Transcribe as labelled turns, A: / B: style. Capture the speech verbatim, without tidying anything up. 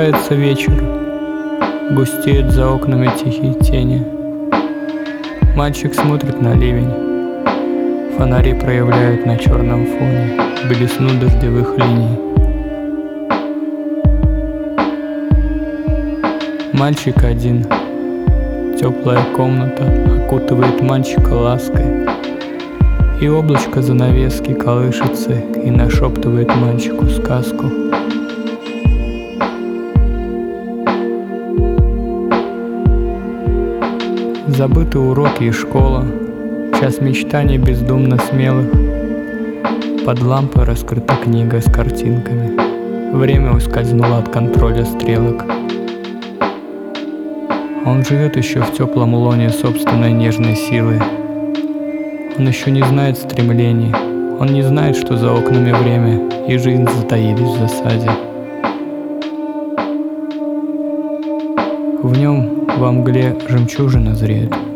A: Спускается вечер, густеют за окнами тихие тени. Мальчик смотрит на ливень, фонари проявляют на черном фоне белизну дождевых линий. Мальчик один, теплая комната окутывает мальчика лаской, и облачко занавески колышется и нашептывает мальчику сказку. Забыты уроки и школа, час мечтаний бездумно смелых. Под лампой раскрыта книга с картинками, время ускользнуло от контроля стрелок. Он живет еще в теплом лоне собственной нежной силы. Он еще не знает стремлений, он не знает, что за окнами время и жизнь затаились в засаде. В нем во мгле жемчужина зреет.